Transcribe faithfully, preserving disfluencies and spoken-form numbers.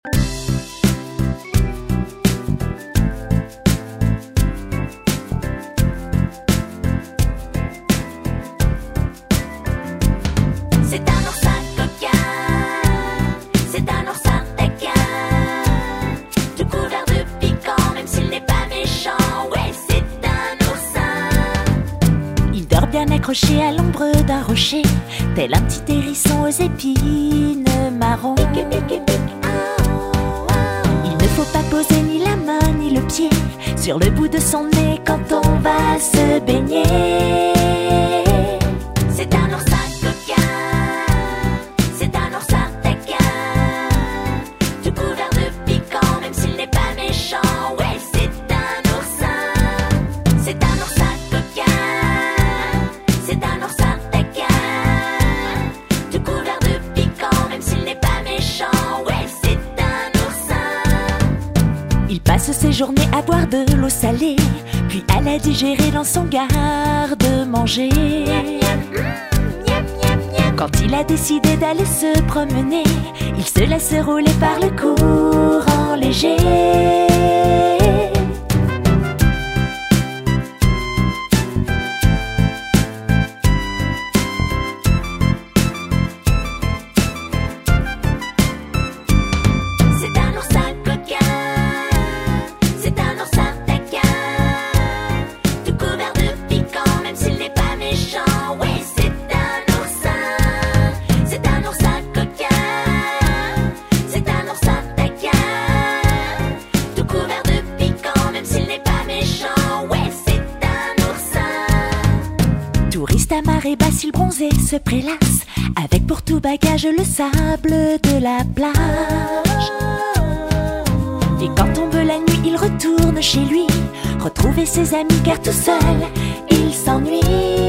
C'est un oursin coquin, c'est un oursin taquin, tout couvert de piquant, même s'il n'est pas méchant. Ouais, c'est un oursin. Il dort bien accroché à l'ombre d'un rocher, tel un petit hérisson aux épines marron. Il ne faut pas poser ni la main ni le pied sur le bout de son nez quand on va se baigner. C'est un oursin coquin, c'est un oursin taquin, tout couvert de piquant, même s'il n'est pas méchant. Ouais, c'est un oursin. C'est un oursin coquin, c'est un oursin taquin, tout couvert de piquant, même s'il n'est pas méchant. Ouais, c'est un oursin. Il passe ses journées à boire de l'eau salée, puis à la digérer dans son garde-manger. Quand il a décidé d'aller se promener, il se laisse rouler par le courant léger. C'est un oursin coquin, c'est un oursin taquin, tout couvert de piquant, même s'il n'est pas méchant. Ouais, c'est un oursin. C'est un oursin coquin, c'est un oursin taquin, tout couvert de piquant, même s'il n'est pas méchant. Ouais, c'est un oursin. Touriste à marée basse, il bronze et se prélasse, avec pour tout bagage le sable de la plage. Et quand tombe la nuit, il retourne chez lui, retrouver ses amis car tout seul, il s'ennuie.